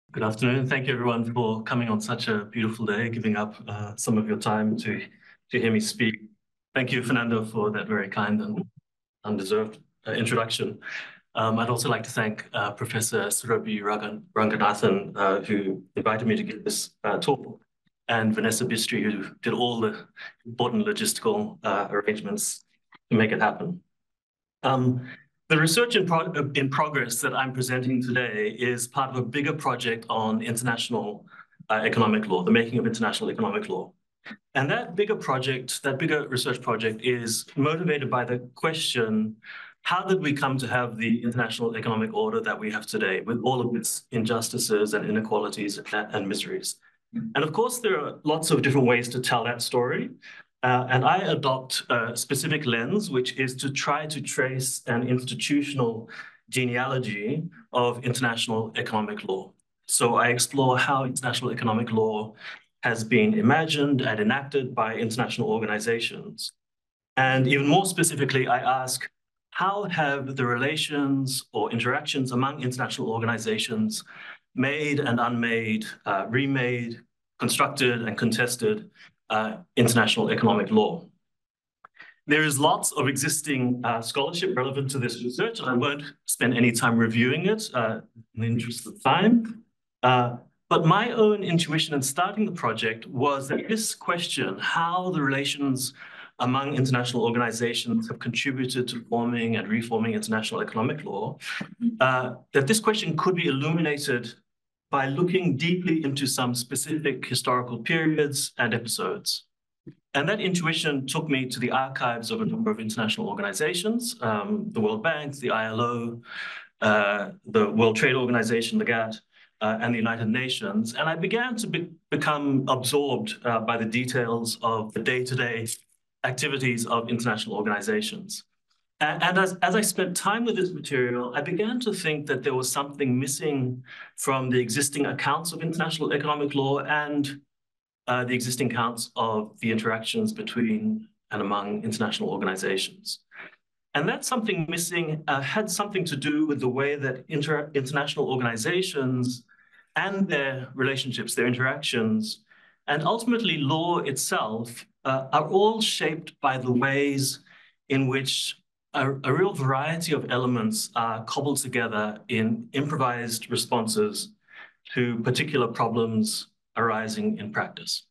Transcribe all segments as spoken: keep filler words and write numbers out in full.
Good afternoon. Thank you, everyone, for coming on such a beautiful day, giving up uh, some of your time to, to hear me speak. Thank you, Fernando, for that very kind and undeserved uh, introduction. Um, I'd also like to thank uh, Professor Surabhi Ranganathan, uh, who invited me to give this uh, talk, and Vanessa Bistri, who did all the important logistical uh, arrangements to make it happen. Um, The research in, pro in progress that I'm presenting today is part of a bigger project on international uh, economic law, the making of international economic law. And that bigger project, that bigger research project is motivated by the question, how did we come to have the international economic order that we have today with all of its injustices and inequalities and, and miseries? And of course, there are lots of different ways to tell that story. Uh, and I adopt a specific lens, which is to try to trace an institutional genealogy of international economic law. So I explore how international economic law has been imagined and enacted by international organizations. And even more specifically, I ask, how have the relations or interactions among international organizations made and unmade, uh, remade, constructed and contested uh, international economic law? There is lots of existing uh, scholarship relevant to this research, and I won't spend any time reviewing it uh, in the interest of time. Uh, but my own intuition in starting the project was that this question, how the relations among international organizations have contributed to forming and reforming international economic law, uh, that this question could be illuminated by looking deeply into some specific historical periods and episodes. And that intuition took me to the archives of a number of international organizations, um, the World Bank, the I L O, uh, the World Trade Organization, the GATT, uh, and the United Nations. And I began to be become absorbed uh, by the details of the day-to-day activities of international organizations. And, and as, as I spent time with this material, I began to think that there was something missing from the existing accounts of international economic law and uh, the existing accounts of the interactions between and among international organizations. And that something missing uh, had something to do with the way that inter international organizations and their relationships, their interactions, and ultimately law itself uh, are all shaped by the ways in which a, a real variety of elements are cobbled together in improvised responses to particular problems arising in practice.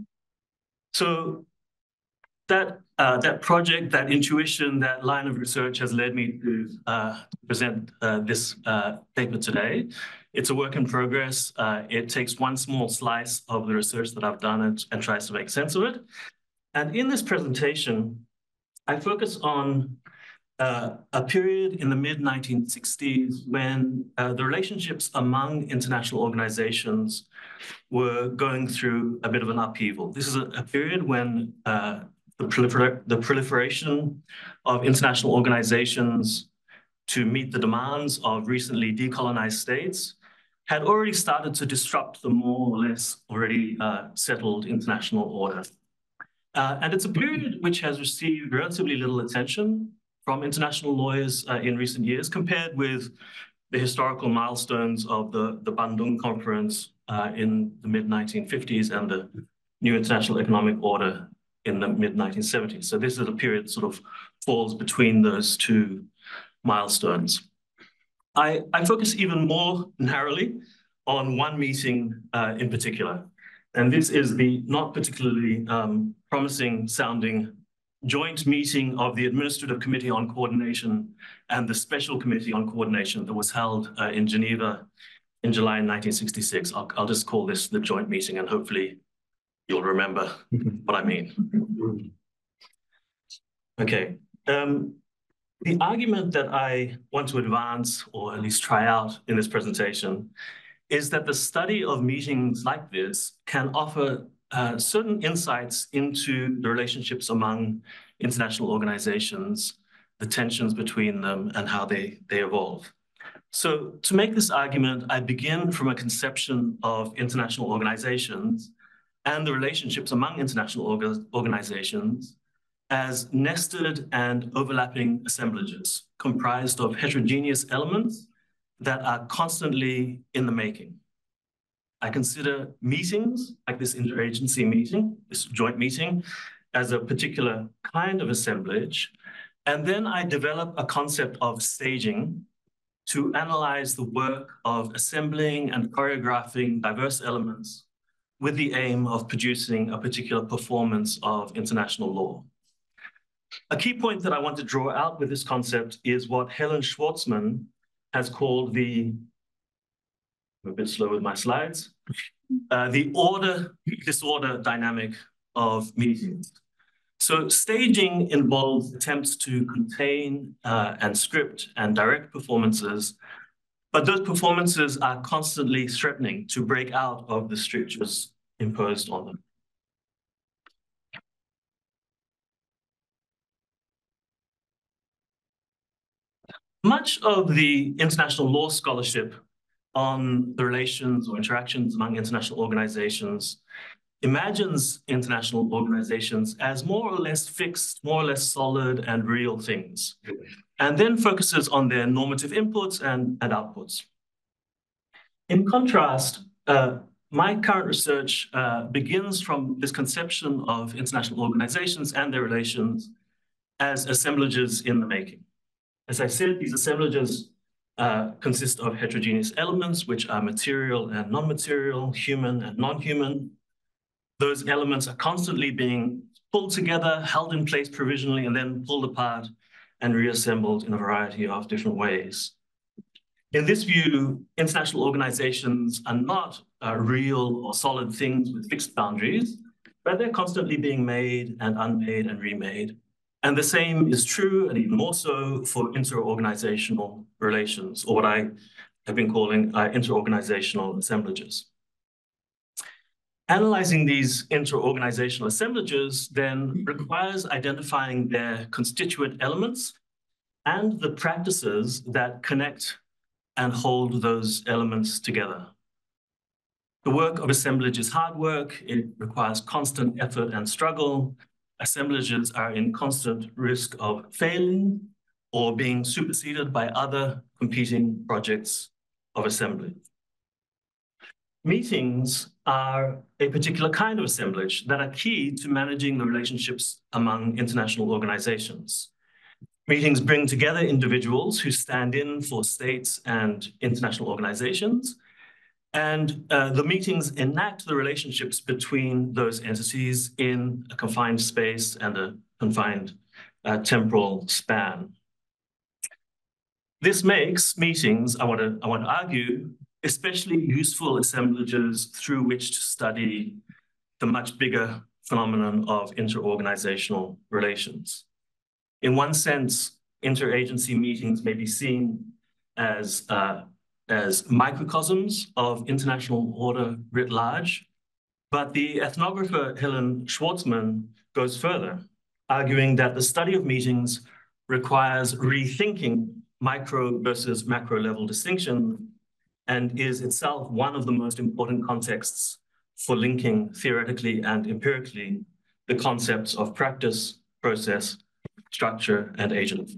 So that, uh, that project, that intuition, that line of research has led me to uh, present uh, this uh, paper today. It's a work in progress. Uh, it takes one small slice of the research that I've done and, and tries to make sense of it. And in this presentation, I focus on uh, a period in the mid nineteen sixties when uh, the relationships among international organizations were going through a bit of an upheaval. This is a, a period when uh, the, prolifer the proliferation of international organizations to meet the demands of recently decolonized states had already started to disrupt the more or less already uh, settled international order. Uh, and it's a period which has received relatively little attention from international lawyers uh, in recent years compared with the historical milestones of the, the Bandung Conference uh, in the mid nineteen fifties and the new international economic order in the mid nineteen seventies. So this is a period that sort of falls between those two milestones. I, I focus even more narrowly on one meeting uh, in particular. And this is the not particularly um, promising sounding joint meeting of the Administrative Committee on Coordination and the Special Committee on Coordination that was held uh, in Geneva in July nineteen sixty-six. I'll, I'll just call this the joint meeting and hopefully you'll remember what I mean. Okay. Um, the argument that I want to advance, or at least try out in this presentation, is that the study of meetings like this can offer uh, certain insights into the relationships among international organizations, the tensions between them, and how they, they evolve. So to make this argument, I begin from a conception of international organizations and the relationships among international orga organizations as nested and overlapping assemblages comprised of heterogeneous elements that are constantly in the making. I consider meetings, like this interagency meeting, this joint meeting, as a particular kind of assemblage. And then I develop a concept of staging to analyze the work of assembling and choreographing diverse elements with the aim of producing a particular performance of international law. A key point that I want to draw out with this concept is what Helen Schwartzman has called the, I'm a bit slow with my slides, uh, the order-disorder dynamic of meetings. So staging involves attempts to contain uh, and script and direct performances, but those performances are constantly threatening to break out of the strictures imposed on them. Much of the international law scholarship on the relations or interactions among international organizations imagines international organizations as more or less fixed, more or less solid and real things, and then focuses on their normative inputs and, and outputs. In contrast, uh, my current research uh, begins from this conception of international organizations and their relations as assemblages in the making. As I said, these assemblages uh, consist of heterogeneous elements, which are material and non-material, human and non-human. Those elements are constantly being pulled together, held in place provisionally, and then pulled apart and reassembled in a variety of different ways. In this view, international organizations are not uh, real or solid things with fixed boundaries, but they're constantly being made and unmade and remade. And the same is true, and even more so, for inter-organizational relations, or what I have been calling uh, inter-organizational assemblages. Analyzing these inter-organizational assemblages then requires identifying their constituent elements and the practices that connect and hold those elements together. The work of assemblage is hard work. It requires constant effort and struggle. Assemblages are in constant risk of failing or being superseded by other competing projects of assembly. Meetings are a particular kind of assemblage that are key to managing the relationships among international organizations. Meetings bring together individuals who stand in for states and international organizations, and uh, the meetings enact the relationships between those entities in a confined space and a confined uh, temporal span. This makes meetings, I want to, I want to argue, especially useful assemblages through which to study the much bigger phenomenon of inter-organizational relations. In one sense, interagency meetings may be seen as uh, as microcosms of international order writ large, but the ethnographer Helen Schwartzman goes further, arguing that the study of meetings requires rethinking micro versus macro level distinction and is itself one of the most important contexts for linking theoretically and empirically the concepts of practice, process, structure, and agent.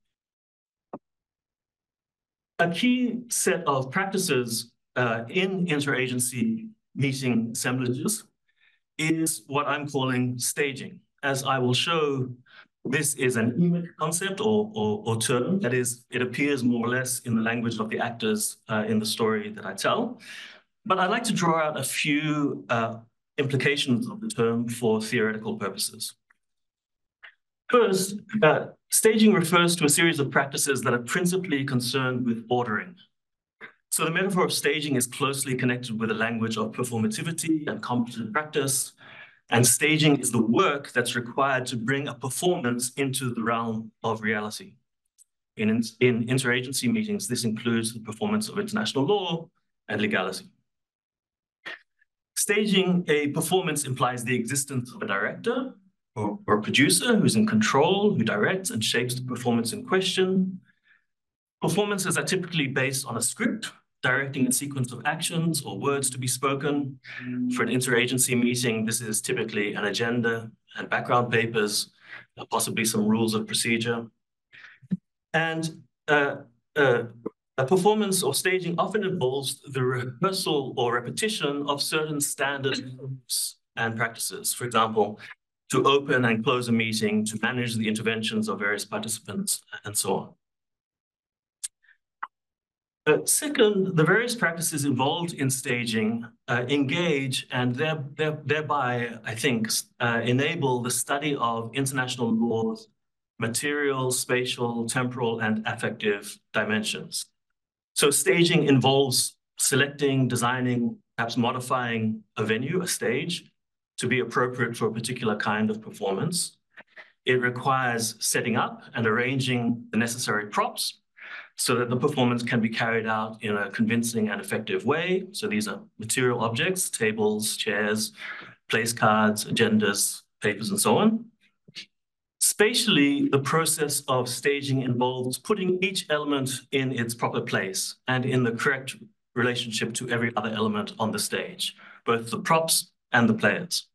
A key set of practices uh, in interagency meeting assemblages is what I'm calling staging. As I will show, this is an E M I C concept or, or, or term. That is, it appears more or less in the language of the actors uh, in the story that I tell. But I'd like to draw out a few uh, implications of the term for theoretical purposes. First, uh, staging refers to a series of practices that are principally concerned with ordering. So the metaphor of staging is closely connected with the language of performativity and competent practice, and staging is the work that's required to bring a performance into the realm of reality. In, in interagency meetings, this includes the performance of international law and legality. Staging a performance implies the existence of a director, Or, or a producer who's in control, who directs and shapes the performance in question. Performances are typically based on a script, directing a sequence of actions or words to be spoken. For an interagency meeting, this is typically an agenda and background papers, possibly some rules of procedure. And uh, uh, A performance or staging often involves the rehearsal or repetition of certain standard rules and practices. For example, to open and close a meeting, to manage the interventions of various participants, and so on. Uh, second, the various practices involved in staging uh, engage and there, there, thereby, I think, uh, enable the study of international laws, material, spatial, temporal, and affective dimensions. So staging involves selecting, designing, perhaps modifying a venue, a stage, to be appropriate for a particular kind of performance. It requires setting up and arranging the necessary props so that the performance can be carried out in a convincing and effective way. So these are material objects, tables, chairs, place cards, agendas, papers, and so on. Spatially, the process of staging involves putting each element in its proper place and in the correct relationship to every other element on the stage, both the props and the players.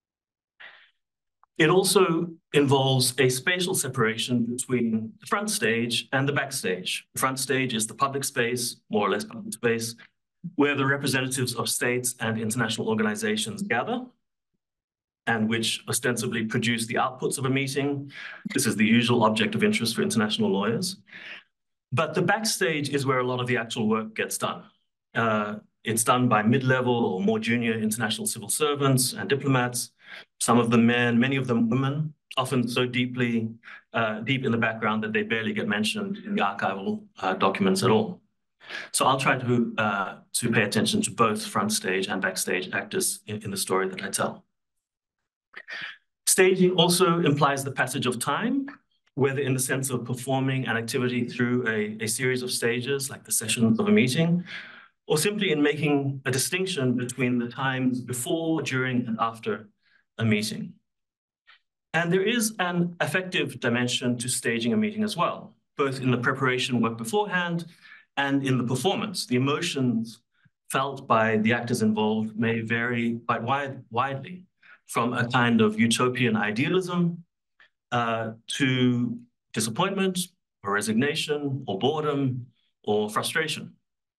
It also involves a spatial separation between the front stage and the backstage. The front stage is the public space, more or less public space, where the representatives of states and international organizations gather, and which ostensibly produce the outputs of a meeting. This is the usual object of interest for international lawyers. But the backstage is where a lot of the actual work gets done. Uh, it's done by mid-level or more junior international civil servants and diplomats, some of them men, many of them women, often so deeply, uh, deep in the background that they barely get mentioned in the archival uh, documents at all. So I'll try to, uh, to pay attention to both front stage and backstage actors in, in the story that I tell. Staging also implies the passage of time, whether in the sense of performing an activity through a, a series of stages, like the sessions of a meeting, or simply in making a distinction between the times before, during, and after a meeting. And there is an affective dimension to staging a meeting as well, both in the preparation work beforehand and in the performance. The emotions felt by the actors involved may vary quite wide, widely, from a kind of utopian idealism uh, to disappointment or resignation or boredom or frustration.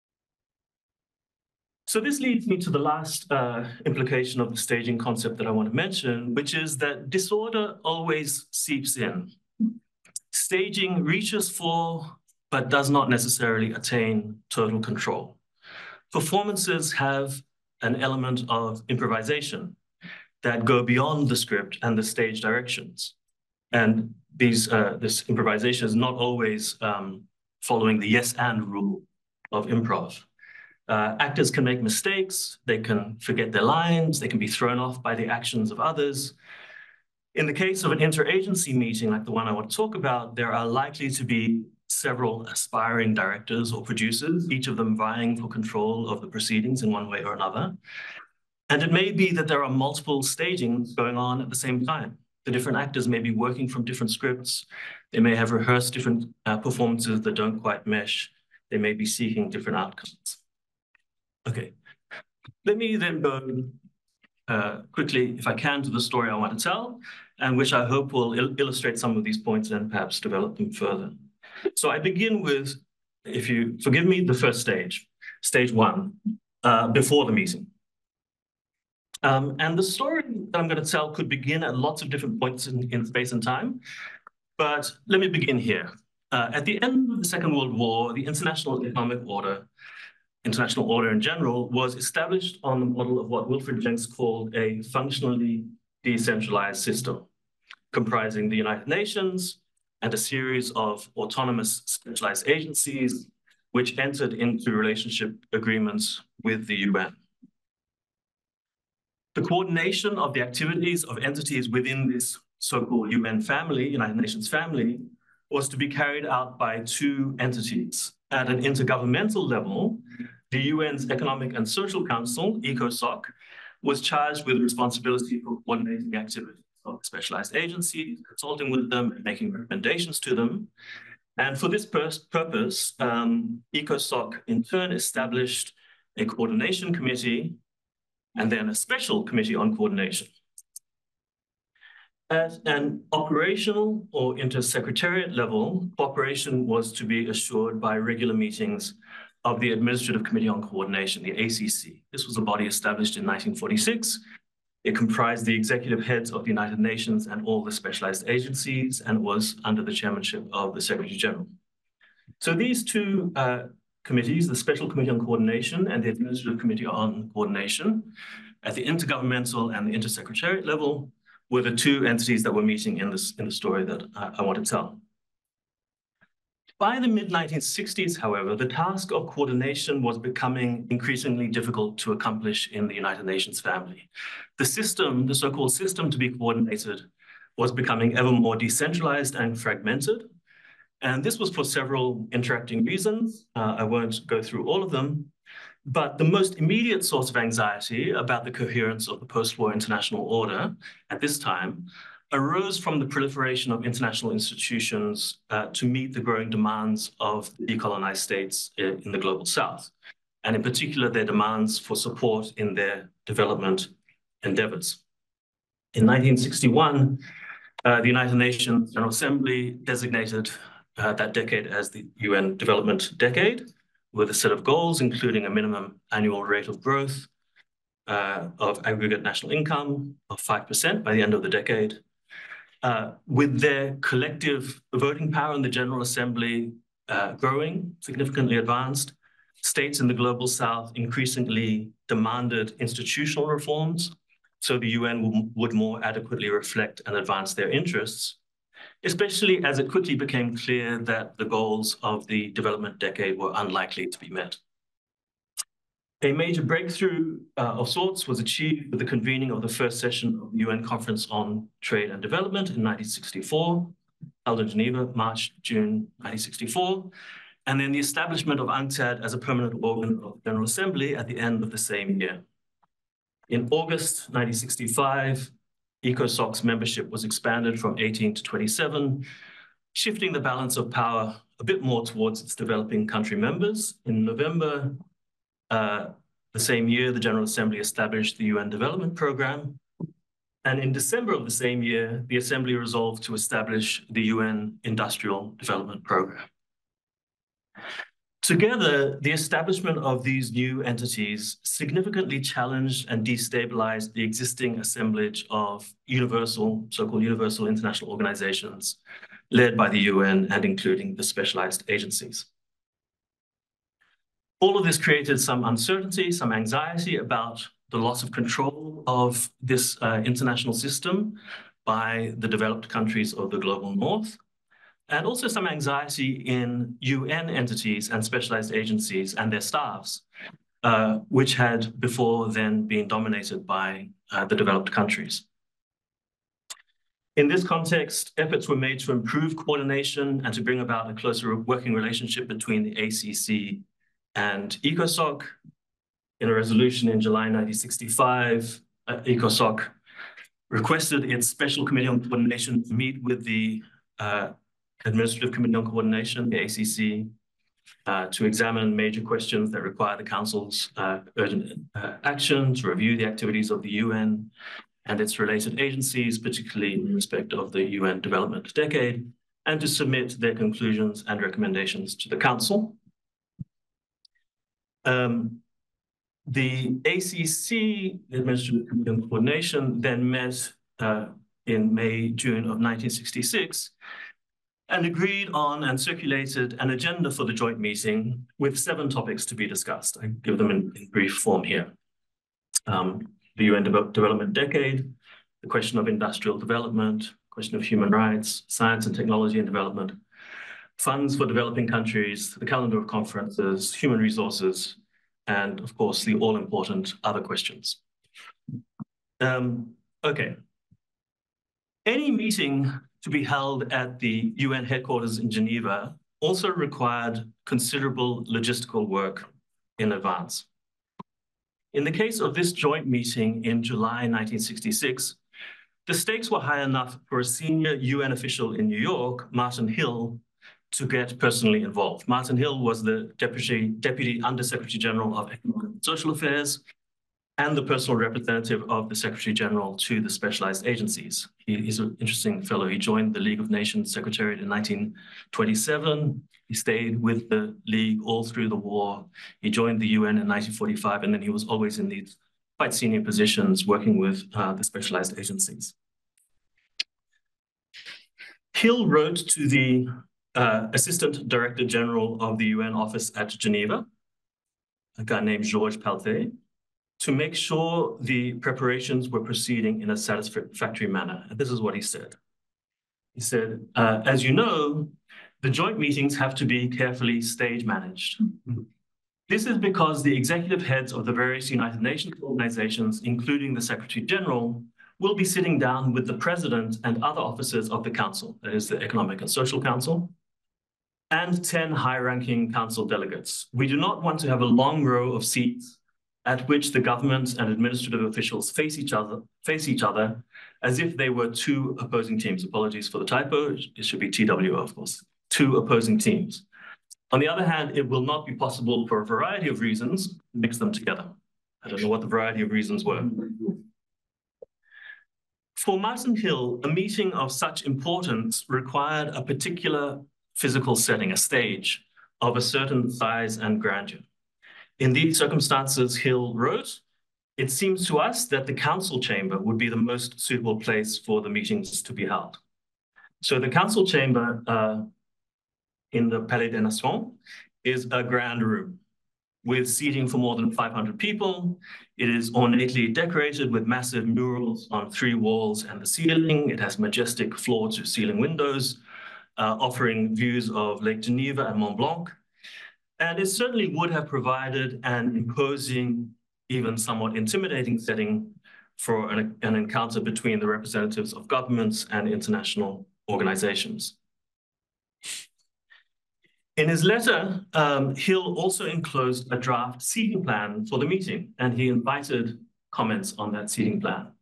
So this leads me to the last uh, implication of the staging concept that I want to mention, which is that disorder always seeps in. Staging reaches for, but does not necessarily attain total control. Performances have an element of improvisation that go beyond the script and the stage directions. And these, uh, this improvisation is not always um, following the yes and rule of improv. Uh, actors can make mistakes, they can forget their lines, they can be thrown off by the actions of others. In the case of an interagency meeting like the one I want to talk about, there are likely to be several aspiring directors or producers, each of them vying for control of the proceedings in one way or another. And it may be that there are multiple stagings going on at the same time. The different actors may be working from different scripts. They may have rehearsed different uh, performances that don't quite mesh. They may be seeking different outcomes. Okay, let me then go uh, quickly, if I can, to the story I want to tell, and which I hope will il illustrate some of these points and perhaps develop them further. So I begin with, if you forgive me, the first stage, stage one, uh, before the meeting. Um, and the story that I'm going to tell could begin at lots of different points in, in space and time, but let me begin here. Uh, at the end of the Second World War, the international economic order, international order in general, was established on the model of what Wilfred Jenks called a functionally decentralized system, comprising the United Nations and a series of autonomous specialized agencies which entered into relationship agreements with the U N. The coordination of the activities of entities within this so-called U N family, United Nations family, was to be carried out by two entities. At an intergovernmental level, the U N's Economic and Social Council, ECOSOC, was charged with responsibility for coordinating activities of specialized agencies, consulting with them, and making recommendations to them. And for this purpose, um, ECOSOC in turn established a coordination committee and then a special committee on coordination. At an operational or intersecretariat level, cooperation was to be assured by regular meetings of the Administrative Committee on Coordination, the A C C. This was a body established in nineteen forty-six. It comprised the executive heads of the United Nations and all the specialized agencies, and was under the chairmanship of the Secretary General. So these two uh, committees, the Special Committee on Coordination and the Administrative Committee on Coordination, at the intergovernmental and the intersecretariat level, were the two entities that were meeting in this in the story that I, I want to tell. By the mid nineteen sixties, however, the task of coordination was becoming increasingly difficult to accomplish in the United Nations family. The system, the so-called system to be coordinated, was becoming ever more decentralized and fragmented. And this was for several interacting reasons. Uh, I won't go through all of them, but the most immediate source of anxiety about the coherence of the post-war international order at this time arose from the proliferation of international institutions uh, to meet the growing demands of decolonized states in the global South, and in particular, their demands for support in their development endeavors. In nineteen sixty-one, uh, the United Nations General Assembly designated uh, that decade as the U N Development Decade, with a set of goals, including a minimum annual rate of growth uh, of aggregate national income of five percent by the end of the decade. Uh, with their collective voting power in the General Assembly uh, growing, significantly advanced, states in the Global South increasingly demanded institutional reforms so the U N would more adequately reflect and advance their interests, especially as it quickly became clear that the goals of the development decade were unlikely to be met. A major breakthrough uh, of sorts was achieved with the convening of the first session of the U N Conference on Trade and Development in nineteen sixty-four, held in Geneva, March, June nineteen sixty-four, and then the establishment of UNCTAD as a permanent organ of the General Assembly at the end of the same year. In August nineteen sixty-five, ECOSOC's membership was expanded from eighteen to twenty-seven, shifting the balance of power a bit more towards its developing country members. In November, Uh, the same year, the General Assembly established the U N Development Programme. And in December of the same year, the Assembly resolved to establish the U N Industrial Development Programme. Together, the establishment of these new entities significantly challenged and destabilized the existing assemblage of universal, so-called universal international organizations led by the U N and including the specialized agencies. All of this created some uncertainty, some anxiety about the loss of control of this uh, international system by the developed countries of the global North, and also some anxiety in U N entities and specialized agencies and their staffs, uh, which had before then been dominated by uh, the developed countries. In this context, efforts were made to improve coordination and to bring about a closer working relationship between the A C C and ECOSOC. In a resolution in July nineteen sixty-five, uh, ECOSOC requested its Special Committee on Coordination to meet with the uh, Administrative Committee on Coordination, the A C C, uh, to examine major questions that require the Council's uh, urgent uh, action, to review the activities of the U N and its related agencies, particularly in respect of the U N Development Decade, and to submit their conclusions and recommendations to the Council. Um, the A C C, the Administrative Committee on Coordination, then met uh, in May, June of nineteen sixty-six and agreed on and circulated an agenda for the joint meeting with seven topics to be discussed. I give them in, in brief form here. Um, the U N De Development Decade, the question of industrial development, question of human rights, science and technology and development, funds for developing countries, the calendar of conferences, human resources, and of course, the all-important other questions. Um, okay. Any meeting to be held at the U N headquarters in Geneva also required considerable logistical work in advance. In the case of this joint meeting in July nineteen sixty-six, the stakes were high enough for a senior U N official in New York, Martin Hill, to get personally involved. Martin Hill was the Deputy, Deputy Undersecretary General of Economic and Social Affairs, and the personal representative of the Secretary General to the specialized agencies. He, he's an interesting fellow. He joined the League of Nations Secretariat in nineteen twenty-seven. He stayed with the League all through the war. He joined the U N in nineteen forty-five, and then he was always in these quite senior positions working with uh, the specialized agencies. Hill wrote to the uh, Assistant Director General of the U N office at Geneva, a guy named Georges Paltais, to make sure the preparations were proceeding in a satisfactory manner. And this is what he said. He said, uh, as you know, the joint meetings have to be carefully stage managed. This is because the executive heads of the various United Nations organizations, including the Secretary General, will be sitting down with the President and other officers of the Council, that is the Economic and Social Council, and ten high-ranking Council delegates. We do not want to have a long row of seats at which the government and administrative officials face each other, face each other as if they were two opposing teams. Apologies for the typo, it should be T W O, of course, two opposing teams. On the other hand, it will not be possible for a variety of reasons to mix them together. I don't know what the variety of reasons were. For Martin Hill, a meeting of such importance required a particular physical setting, a stage of a certain size and grandeur. In these circumstances, Hill wrote, it seems to us that the council chamber would be the most suitable place for the meetings to be held. So the council chamber uh, in the Palais des Nations is a grand room with seating for more than five hundred people. It is ornately decorated with massive murals on three walls and the ceiling. It has majestic floor-to-ceiling windows, uh, offering views of Lake Geneva and Mont Blanc. And it certainly would have provided an imposing, even somewhat intimidating setting for an, an encounter between the representatives of governments and international organizations. In his letter, um, Hill also enclosed a draft seating plan for the meeting, and he invited comments on that seating plan.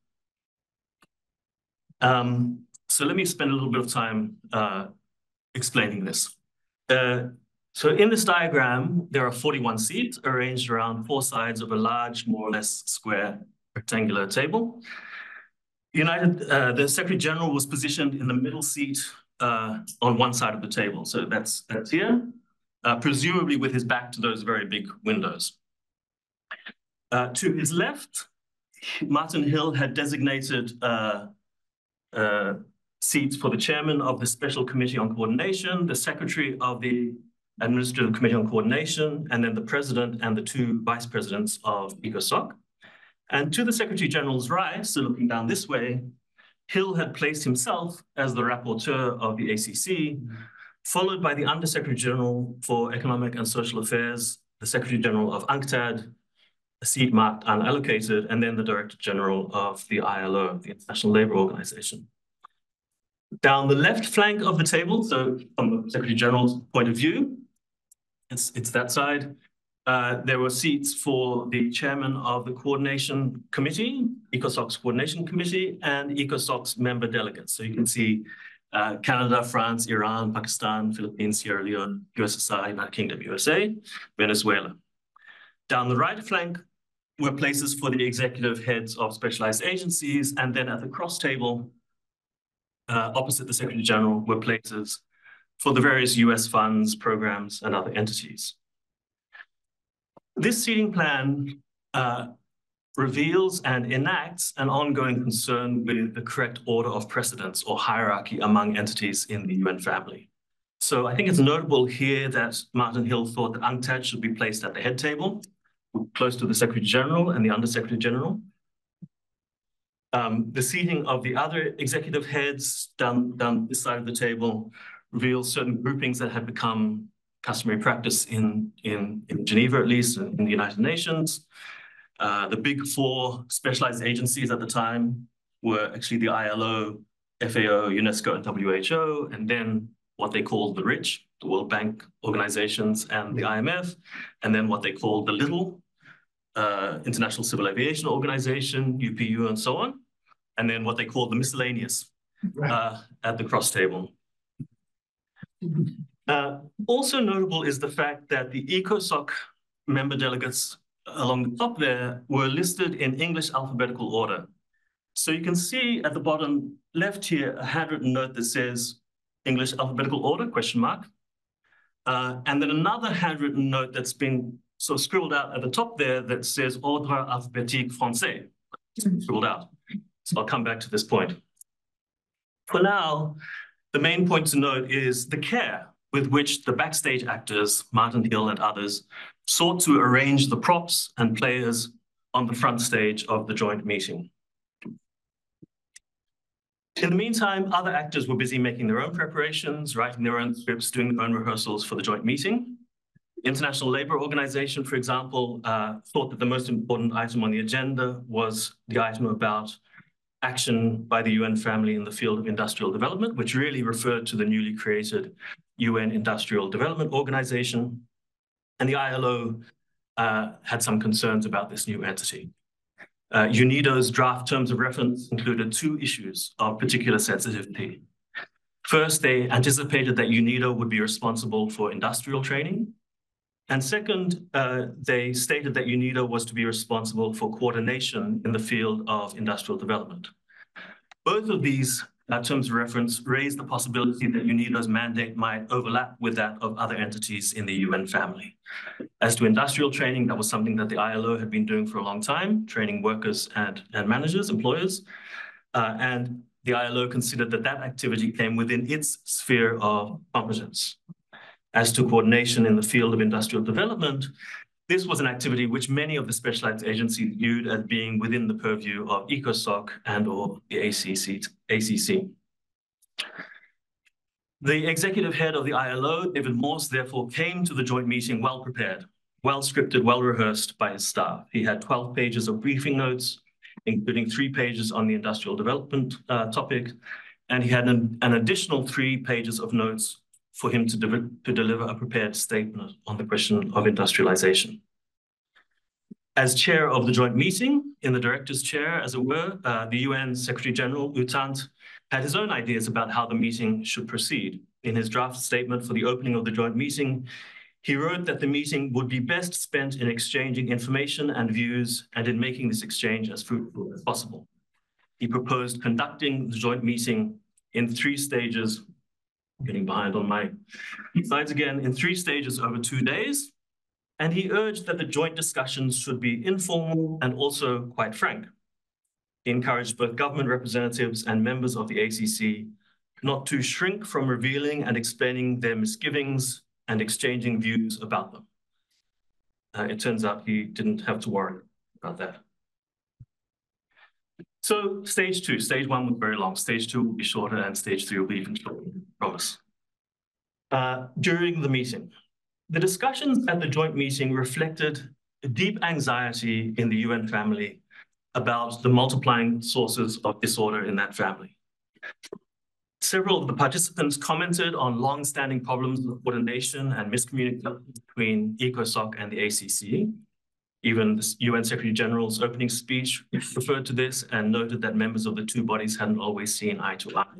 Um, so let me spend a little bit of time uh, explaining this. Uh, So in this diagram, there are forty-one seats arranged around four sides of a large, more or less square rectangular table. United, uh, the Secretary General was positioned in the middle seat uh, on one side of the table. So that's, that's here, uh, presumably with his back to those very big windows. Uh, to his left, Martin Hill had designated uh, uh, seats for the chairman of the Special Committee on Coordination, the secretary of the Administrative Committee on Coordination, and then the president and the two vice presidents of ECOSOC. And to the Secretary General's right, so looking down this way, Hill had placed himself as the rapporteur of the A C C, followed by the Undersecretary General for Economic and Social Affairs, the Secretary General of UNCTAD, a seat marked unallocated, and then the Director General of the I L O, the International Labour Organization. Down the left flank of the table, so from the Secretary General's point of view, It's, it's that side. Uh, there were seats for the chairman of the coordination committee, ECOSOC's coordination committee, and ECOSOC's member delegates. So you can see uh, Canada, France, Iran, Pakistan, Philippines, Sierra Leone, U S S R, United Kingdom, U S A, Venezuela. Down the right flank were places for the executive heads of specialized agencies, and then at the cross table, uh, opposite the Secretary General, were places for the various U S funds, programs, and other entities. This seating plan uh, reveals and enacts an ongoing concern with the correct order of precedence or hierarchy among entities in the U N family. So I think it's notable here that Martin Hill thought that UNCTAD should be placed at the head table, close to the Secretary General and the Undersecretary General. Um, the seating of the other executive heads down, down this side of the table reveals certain groupings that had become customary practice in, in, in Geneva, at least, in, in the United Nations. Uh, the big four specialized agencies at the time were actually the I L O, F A O, UNESCO, and W H O, and then what they called the rich, the World Bank organizations and the I M F, and then what they called the little, uh, International Civil Aviation Organization, U P U, and so on, and then what they called the miscellaneous uh, at the cross table. Uh, also notable is the fact that the ECOSOC member delegates along the top there were listed in English alphabetical order. So you can see at the bottom left here a handwritten note that says English alphabetical order, question mark. Uh, and then another handwritten note that's been sort of scribbled out at the top there that says Ordre alphabétique français, scribbled out. So I'll come back to this point. For now, the main point to note is the care with which the backstage actors, Martin Hill and others, sought to arrange the props and players on the front stage of the joint meeting. In the meantime, other actors were busy making their own preparations, writing their own scripts, doing their own rehearsals for the joint meeting. The International Labour Organization, for example, uh, thought that the most important item on the agenda was the item about action by the U N family in the field of industrial development, which really referred to the newly created U N Industrial Development Organization. And the I L O uh, had some concerns about this new entity. Uh, UNIDO's draft terms of reference included two issues of particular sensitivity. First, they anticipated that UNIDO would be responsible for industrial training. And second, uh, they stated that UNIDO was to be responsible for coordination in the field of industrial development. Both of these uh, terms of reference raised the possibility that UNIDO's mandate might overlap with that of other entities in the U N family. As to industrial training, that was something that the I L O had been doing for a long time, training workers and, and managers, employers. Uh, and the I L O considered that that activity came within its sphere of competence. As to coordination in the field of industrial development, this was an activity which many of the specialized agencies viewed as being within the purview of ECOSOC and or the A C C. A C C. The executive head of the I L O, David Morse, therefore came to the joint meeting well prepared, well scripted, well rehearsed by his staff. He had twelve pages of briefing notes, including three pages on the industrial development uh, topic, and he had an, an additional three pages of notes for him to, de to deliver a prepared statement on the question of industrialization. As chair of the joint meeting, in the director's chair, as it were, uh, the U N Secretary General, U Thant, had his own ideas about how the meeting should proceed. In his draft statement for the opening of the joint meeting, he wrote that the meeting would be best spent in exchanging information and views and in making this exchange as fruitful as possible. He proposed conducting the joint meeting in three stages, getting behind on my slides again, in three stages over two days. And he urged that the joint discussions should be informal and also quite frank. He encouraged both government representatives and members of the A C C not to shrink from revealing and explaining their misgivings and exchanging views about them. Uh, it turns out he didn't have to worry about that. So stage two, stage one was very long. Stage two will be shorter and stage three will be even shorter, I promise. Uh, during the meeting, the discussions at the joint meeting reflected a deep anxiety in the U N family about the multiplying sources of disorder in that family. Several of the participants commented on long-standing problems of coordination and miscommunication between ECOSOC and the A C C. Even the U N Secretary General's opening speech referred to this and noted that members of the two bodies hadn't always seen eye to eye.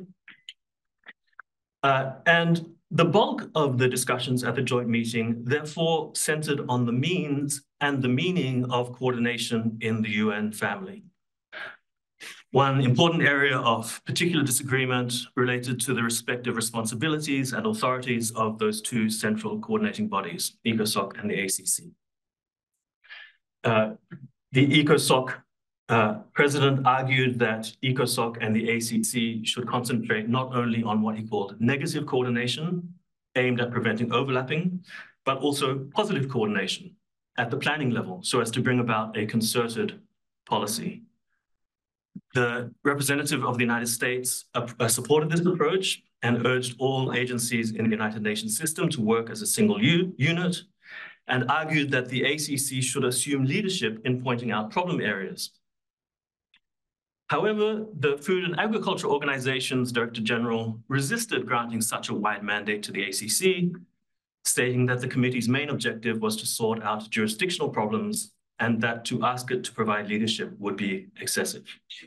Uh, and the bulk of the discussions at the joint meeting therefore centered on the means and the meaning of coordination in the U N family. One important area of particular disagreement related to the respective responsibilities and authorities of those two central coordinating bodies, ECOSOC and the A C C. Uh, the ECOSOC uh, president argued that ECOSOC and the A C C should concentrate not only on what he called negative coordination, aimed at preventing overlapping, but also positive coordination at the planning level, so as to bring about a concerted policy. The representative of the United States uh, supported this approach and urged all agencies in the United Nations system to work as a single unit, and argued that the A C C should assume leadership in pointing out problem areas. However, the Food and Agriculture Organization's Director General resisted granting such a wide mandate to the A C C, stating that the committee's main objective was to sort out jurisdictional problems and that to ask it to provide leadership would be excessive.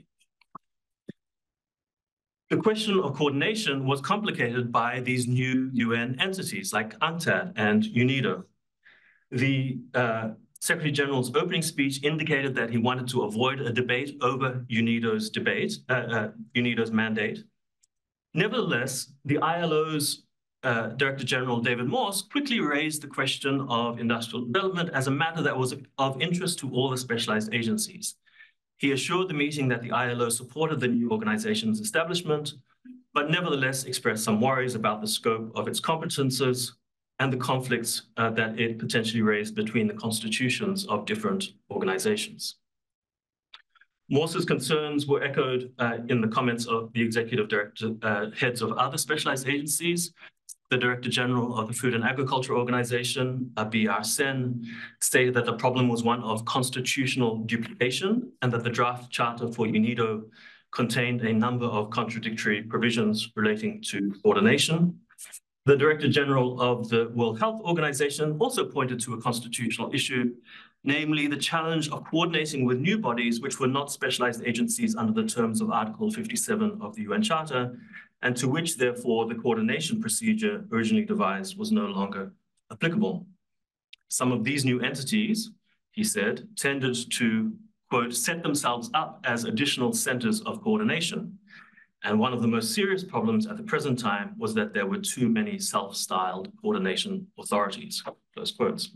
The question of coordination was complicated by these new U N entities like UNCTAD and UNIDO. The uh, Secretary General's opening speech indicated that he wanted to avoid a debate over UNIDO's debate, uh, uh, UNIDO's mandate. Nevertheless, the I L O's uh, Director General David Morse quickly raised the question of industrial development as a matter that was of interest to all the specialized agencies. He assured the meeting that the I L O supported the new organization's establishment, but nevertheless expressed some worries about the scope of its competences and the conflicts uh, that it potentially raised between the constitutions of different organizations. Morse's concerns were echoed uh, in the comments of the executive director, uh, heads of other specialized agencies. The Director General of the Food and Agriculture Organization, uh, B R C E N, stated that the problem was one of constitutional duplication and that the draft charter for UNIDO contained a number of contradictory provisions relating to coordination. The Director General of the World Health Organization also pointed to a constitutional issue, namely the challenge of coordinating with new bodies which were not specialized agencies under the terms of Article fifty-seven of the U N Charter, and to which, therefore, the coordination procedure originally devised was no longer applicable. Some of these new entities, he said, tended to, quote, set themselves up as additional centers of coordination. And one of the most serious problems at the present time was that there were too many self-styled coordination authorities, close quotes.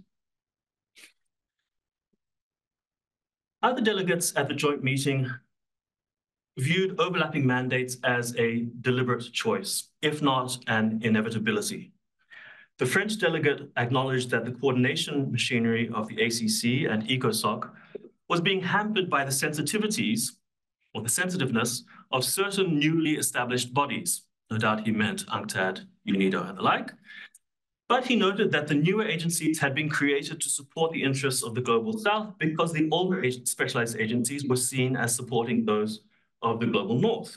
Other delegates at the joint meeting viewed overlapping mandates as a deliberate choice, if not an inevitability. The French delegate acknowledged that the coordination machinery of the A C C and ECOSOC was being hampered by the sensitivities or the sensitiveness of certain newly established bodies. No doubt he meant UNCTAD, UNIDO, and the like. But he noted that the newer agencies had been created to support the interests of the Global South because the older specialized agencies were seen as supporting those of the Global North.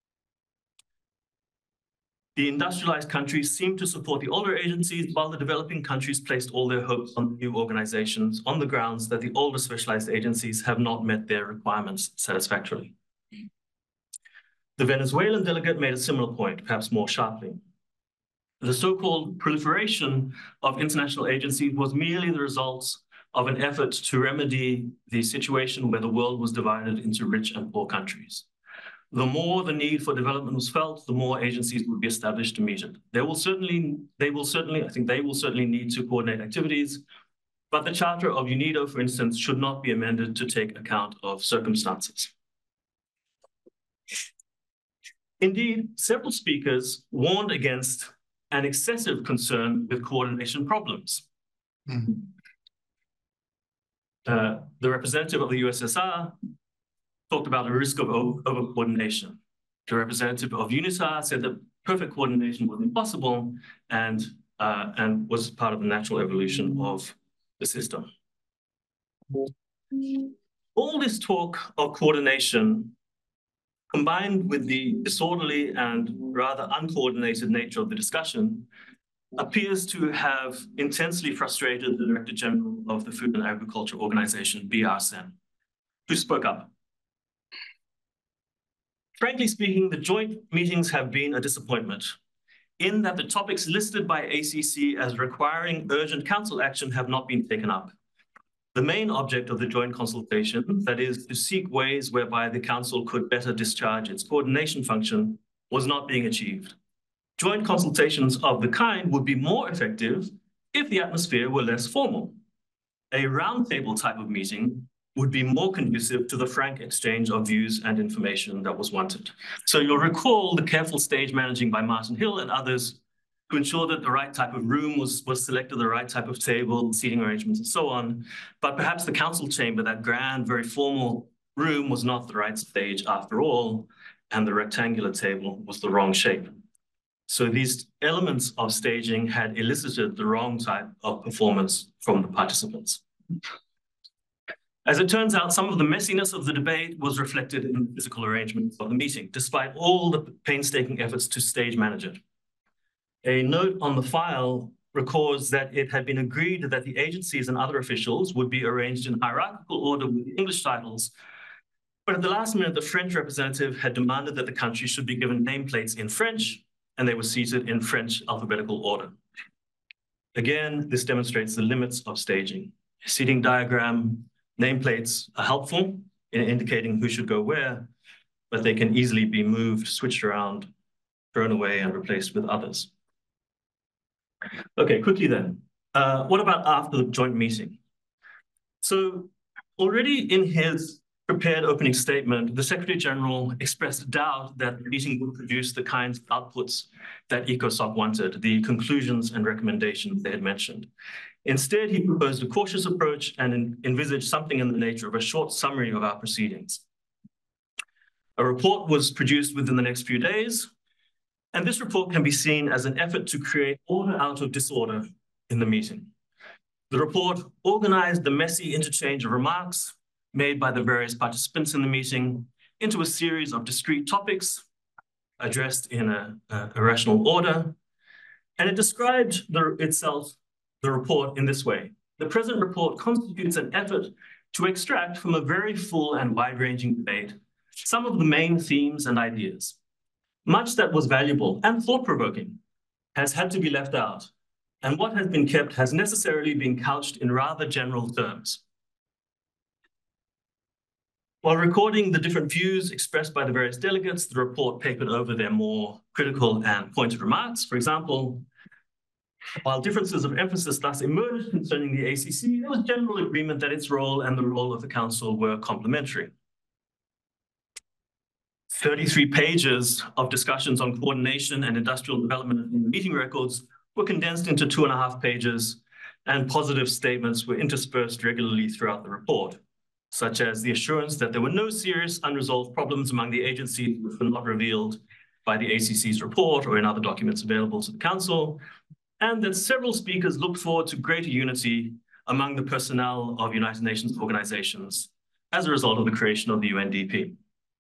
The industrialized countries seemed to support the older agencies, while the developing countries placed all their hopes on new organizations on the grounds that the older specialized agencies have not met their requirements satisfactorily. The Venezuelan delegate made a similar point, perhaps more sharply. The so-called proliferation of international agencies was merely the result of an effort to remedy the situation where the world was divided into rich and poor countries. The more the need for development was felt, the more agencies would be established to meet it. They will certainly, they will certainly, I think they will certainly need to coordinate activities, but the Charter of UNIDO, for instance, should not be amended to take account of circumstances. Indeed, several speakers warned against an excessive concern with coordination problems. Mm-hmm. uh, the representative of the U S S R talked about the risk of over-coordination. The representative of UNITAR said that perfect coordination was impossible and, uh, and was part of the natural evolution of the system. All this talk of coordination, combined with the disorderly and rather uncoordinated nature of the discussion, appears to have intensely frustrated the Director General of the Food and Agriculture Organization, B R C E N, who spoke up. Frankly speaking, the joint meetings have been a disappointment in that the topics listed by A C C as requiring urgent council action have not been taken up. The main object of the joint consultation, that is to seek ways whereby the council could better discharge its coordination function, was not being achieved. Joint consultations of the kind would be more effective if the atmosphere were less formal. A roundtable type of meeting would be more conducive to the frank exchange of views and information that was wanted. So you'll recall the careful stage managing by Martin Hill and others to ensure that the right type of room was, was selected, the right type of table, seating arrangements, and so on. But perhaps the council chamber, that grand, very formal room, was not the right stage after all, and the rectangular table was the wrong shape. So these elements of staging had elicited the wrong type of performance from the participants. As it turns out, some of the messiness of the debate was reflected in the physical arrangements of the meeting, despite all the painstaking efforts to stage manage it. A note on the file records that it had been agreed that the agencies and other officials would be arranged in hierarchical order with English titles, but at the last minute, the French representative had demanded that the country should be given nameplates in French, and they were seated in French alphabetical order. Again, this demonstrates the limits of staging. seating diagram, nameplates are helpful in indicating who should go where, but they can easily be moved, switched around, thrown away, and replaced with others. Okay, quickly then. Uh, what about after the joint meeting? So already in his prepared opening statement, the Secretary General expressed doubt that the meeting would produce the kinds of outputs that ECOSOC wanted, the conclusions and recommendations they had mentioned. Instead, he proposed a cautious approach and envisaged something in the nature of a short summary of our proceedings. A report was produced within the next few days, and this report can be seen as an effort to create order out of disorder in the meeting. The report organized the messy interchange of remarks made by the various participants in the meeting into a series of discrete topics addressed in a, a, a rational order. And it described the, itself, the report, in this way. The present report constitutes an effort to extract from a very full and wide-ranging debate some of the main themes and ideas. Much that was valuable and thought-provoking has had to be left out, and what has been kept has necessarily been couched in rather general terms. While recording the different views expressed by the various delegates, the report papered over their more critical and pointed remarks. For example, while differences of emphasis thus emerged concerning the A C C, there was general agreement that its role and the role of the Council were complementary. thirty-three pages of discussions on coordination and industrial development in the meeting records were condensed into two and a half pages, and positive statements were interspersed regularly throughout the report, such as the assurance that there were no serious unresolved problems among the agencies which were not revealed by the A C C's report or in other documents available to the Council, and that several speakers looked forward to greater unity among the personnel of United Nations organizations as a result of the creation of the U N D P.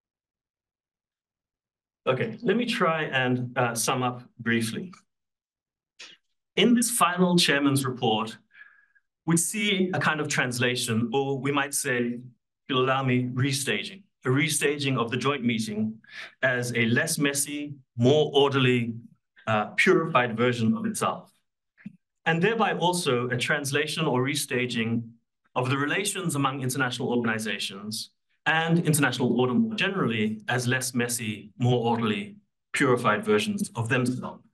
Okay, let me try and uh, sum up briefly. In this final chairman's report, we see a kind of translation, or we might say, if you'll allow me, restaging, a restaging of the joint meeting as a less messy, more orderly, uh, purified version of itself. And thereby also a translation or restaging of the relations among international organizations and international order more generally as less messy, more orderly, purified versions of themselves.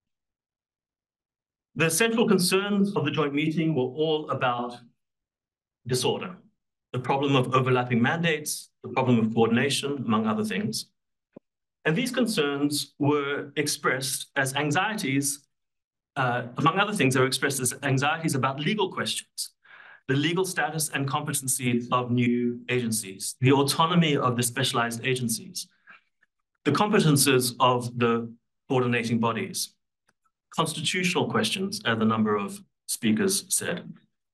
The central concerns of the joint meeting were all about disorder, the problem of overlapping mandates, the problem of coordination, among other things. And these concerns were expressed as anxieties, uh, among other things, they were expressed as anxieties about legal questions, the legal status and competencies of new agencies, the autonomy of the specialized agencies, the competences of the coordinating bodies, constitutional questions, as a number of speakers said.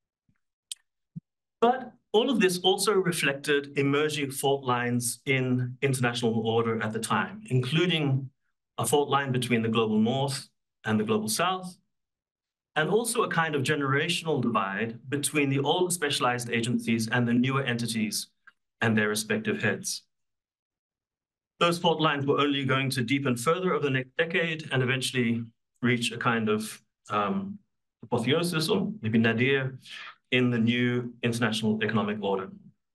But all of this also reflected emerging fault lines in international order at the time, including a fault line between the global north and the global south, and also a kind of generational divide between the old specialized agencies and the newer entities and their respective heads. Those fault lines were only going to deepen further over the next decade and eventually reach a kind of um, apotheosis, or maybe nadir, in the new international economic order.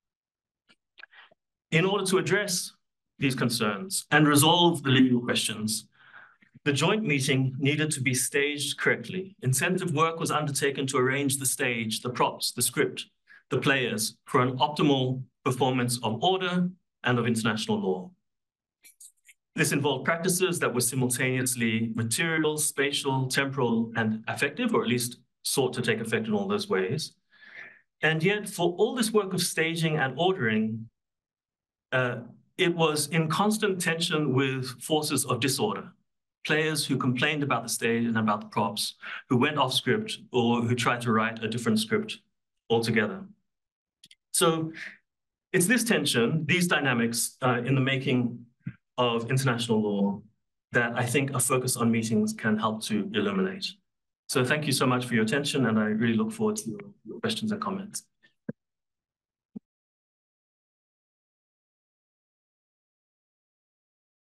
In order to address these concerns and resolve the legal questions, the joint meeting needed to be staged correctly. Intensive work was undertaken to arrange the stage, the props, the script, the players for an optimal performance of order and of international law. This involved practices that were simultaneously material, spatial, temporal, and affective, or at least sought to take effect in all those ways. And yet, for all this work of staging and ordering, uh, it was in constant tension with forces of disorder. Players who complained about the stage and about the props, who went off script or who tried to write a different script altogether. So it's this tension, these dynamics uh, in the making of international law that I think a focus on meetings can help to illuminate. So thank you so much for your attention, and I really look forward to your questions and comments.